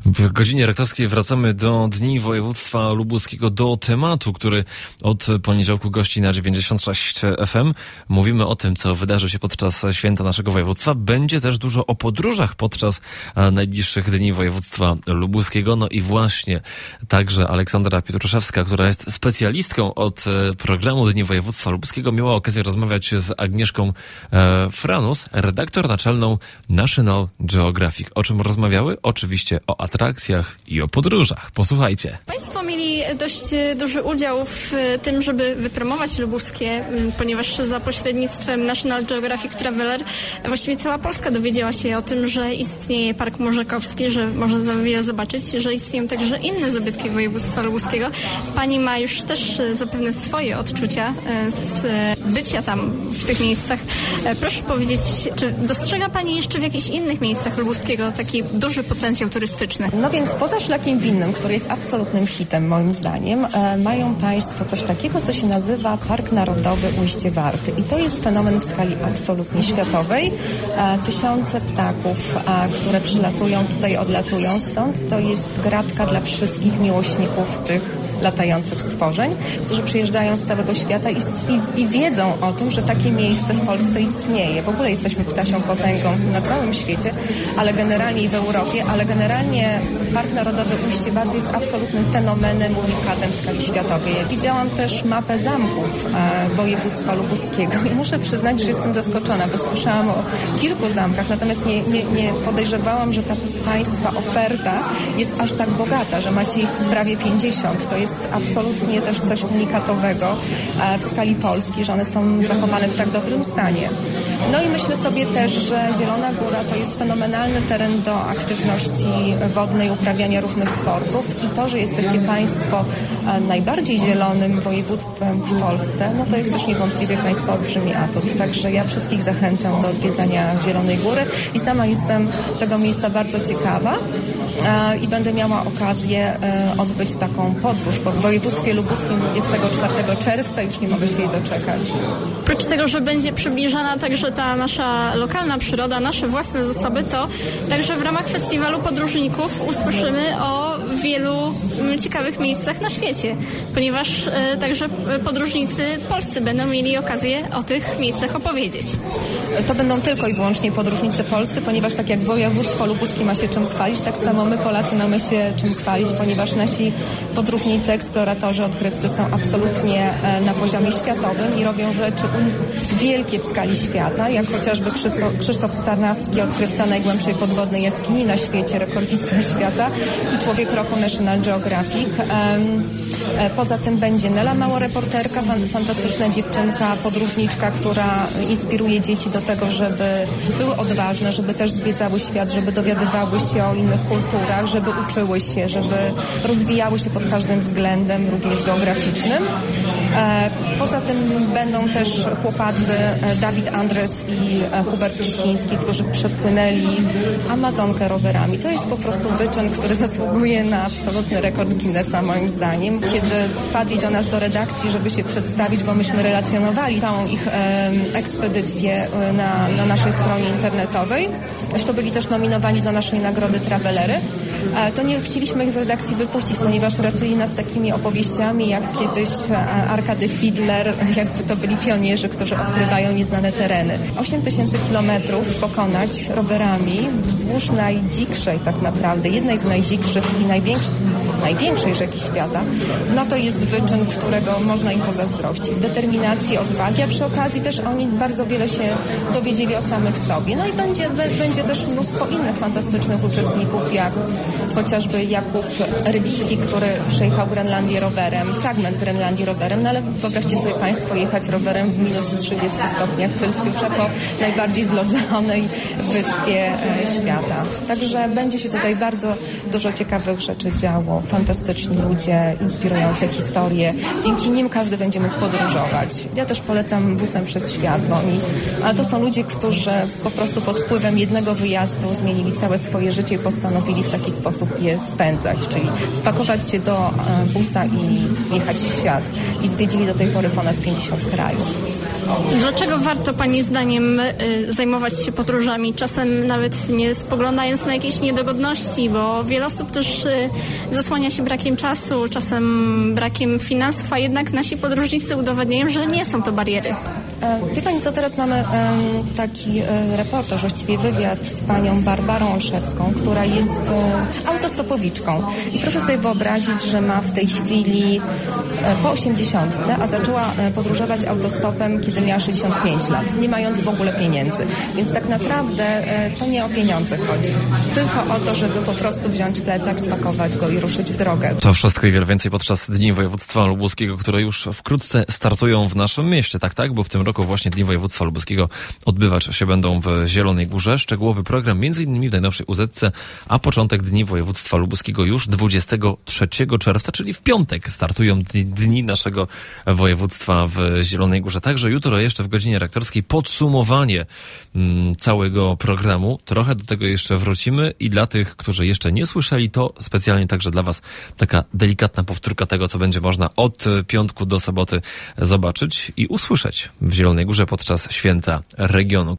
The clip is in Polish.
W godzinie rektorskiej wracamy do Dni Województwa Lubuskiego, do tematu, który od poniedziałku gości na 96 FM. Mówimy o tym, co wydarzy się podczas święta naszego województwa. Będzie też dużo o podróżach podczas najbliższych Dni Województwa Lubuskiego. No i właśnie także Aleksandra Pietruszewska, która jest specjalistką od programu Dni Województwa Lubuskiego, miała okazję rozmawiać z Agnieszką Franus, redaktor naczelną National Geographic. O czym rozmawiały? Oczywiście o atrakcjach i o podróżach. Posłuchajcie. Państwo mieli dość duży udział w tym, żeby wypromować lubuskie, ponieważ za pośrednictwem National Geographic Traveler właściwie cała Polska dowiedziała się o tym, że istnieje Park Morzekowski, że można tam wiele zobaczyć, że istnieją także inne zabytki województwa lubuskiego. Pani ma już też zapewne swoje odczucia z bycia tam w tych miejscach. Proszę powiedzieć, czy dostrzega Pani jeszcze w jakichś innych miejscach lubuskiego taki duży potencjał turystyczny? No więc poza Szlakiem Winnym, który jest absolutnym hitem moim zdaniem, mają Państwo coś takiego, co się nazywa Park Narodowy Ujście Warty. I to jest fenomen w skali absolutnie światowej. Tysiące ptaków, które przylatują, tutaj odlatują stąd. To jest gratka dla wszystkich miłośników tych latających stworzeń, którzy przyjeżdżają z całego świata i wiedzą o tym, że takie miejsce w Polsce istnieje. W ogóle jesteśmy ptasią potęgą na całym świecie, ale generalnie i w Europie, ale generalnie Park Narodowy Ujście Warty jest absolutnym fenomenem, unikatem w skali światowej. Widziałam też mapę zamków województwa lubuskiego i muszę przyznać, że jestem zaskoczona, bo słyszałam o kilku zamkach, natomiast nie podejrzewałam, że ta Państwa oferta jest aż tak bogata, że macie ich prawie 50. To jest absolutnie też coś unikatowego w skali Polski, że one są zachowane w tak dobrym stanie. No i myślę sobie też, że Zielona Góra to jest fenomenalny teren do aktywności wodnej, uprawiania różnych sportów i to, że jesteście Państwo najbardziej zielonym województwem w Polsce, no to jest też niewątpliwie Państwa olbrzymi atut. Także ja wszystkich zachęcam do odwiedzania Zielonej Góry i sama jestem tego miejsca bardzo ciekawa i będę miała okazję odbyć taką podróż po województwie lubuskim 24 czerwca. Już nie mogę się jej doczekać. Oprócz tego, że będzie przybliżana także ta nasza lokalna przyroda, nasze własne zasoby, to także w ramach festiwalu podróżników usłyszymy o wielu ciekawych miejscach na świecie, ponieważ także podróżnicy polscy będą mieli okazję o tych miejscach opowiedzieć. To będą tylko i wyłącznie podróżnicy polscy, ponieważ tak jak województwo lubuskie ma się czym chwalić, tak samo my Polacy mamy się czym chwalić, ponieważ nasi podróżnicy, eksploratorzy, odkrywcy są absolutnie na poziomie światowym i robią rzeczy wielkie w skali świata, jak chociażby Krzysztof Starnawski, odkrywca najgłębszej podwodnej jaskini na świecie, rekordzista świata i człowiek roku National Geographic. Poza tym będzie Nela Mało, reporterka, fantastyczna dziewczynka, podróżniczka, która inspiruje dzieci do tego, żeby były odważne, żeby też zwiedzały świat, żeby dowiadywały się o innych kulturach, żeby uczyły się, żeby rozwijały się pod każdym względem, również geograficznym. Poza tym będą też chłopacy Dawid Andres i Hubert Kisiński, którzy przepłynęli Amazonkę rowerami. To jest po prostu wyczyn, który zasługuje na absolutny rekord Guinnessa moim zdaniem. Kiedy wpadli do nas do redakcji, żeby się przedstawić, bo myśmy relacjonowali całą ich ekspedycję na naszej stronie internetowej. Zresztą byli też nominowani do naszej nagrody Travelery. To nie chcieliśmy ich z redakcji wypuścić, ponieważ raczyli nas takimi opowieściami, jak kiedyś Arkady Fiedler, jakby to byli pionierzy, którzy odkrywają nieznane tereny. 8000 kilometrów pokonać rowerami wzdłuż najdzikszej tak naprawdę, jednej z najdzikszych i największej rzeki świata, no to jest wyczyn, którego można im pozazdrościć. Determinacji, odwagi, a przy okazji też oni bardzo wiele się dowiedzieli o samych sobie. No i będzie też mnóstwo innych fantastycznych uczestników, jak chociażby Jakub Rybicki, który przejechał Grenlandię rowerem, fragment Grenlandii rowerem, no ale wyobraźcie sobie Państwo jechać rowerem w minus 30 stopniach Celsjusza po najbardziej zlodzonej wyspie świata. Także będzie się tutaj bardzo dużo ciekawych rzeczy działo. Fantastyczni ludzie, inspirujące historie. Dzięki nim każdy będzie mógł podróżować. Ja też polecam busem przez świat, a to są ludzie, którzy po prostu pod wpływem jednego wyjazdu zmienili całe swoje życie i postanowili w taki sposób sposób je spędzać, czyli wpakować się do busa i jechać w świat. I zwiedzili do tej pory ponad 50 krajów. Dlaczego warto Pani zdaniem zajmować się podróżami? Czasem nawet nie spoglądając na jakieś niedogodności, bo wiele osób też zasłania się brakiem czasu, czasem brakiem finansów, a jednak nasi podróżnicy udowadniają, że nie są to bariery. Wie Pani co, teraz mamy taki reportaż, właściwie wywiad z panią Barbarą Olszewską, która jest autostopowiczką. I proszę sobie wyobrazić, że ma w tej chwili po 80, a zaczęła podróżować autostopem, kiedy miała 65 lat, nie mając w ogóle pieniędzy. Więc tak naprawdę to nie o pieniądze chodzi, tylko o to, żeby po prostu wziąć plecak, spakować go i ruszyć w drogę. To wszystko i wiele więcej podczas Dni Województwa Lubuskiego, które już wkrótce startują w naszym mieście. Tak, bo w tym roku właśnie Dni Województwa Lubuskiego odbywać się będą w Zielonej Górze. Szczegółowy program m.in. w najnowszej UZ-ce, a początek Dni Województwa Lubuskiego już 23 czerwca, czyli w piątek startują dni naszego województwa w Zielonej Górze. Także jutro jeszcze w godzinie rektorskiej podsumowanie całego programu. Trochę do tego jeszcze wrócimy i dla tych, którzy jeszcze nie słyszeli, to specjalnie także dla Was taka delikatna powtórka tego, co będzie można od piątku do soboty zobaczyć i usłyszeć w Zielonej Górze podczas święta regionu.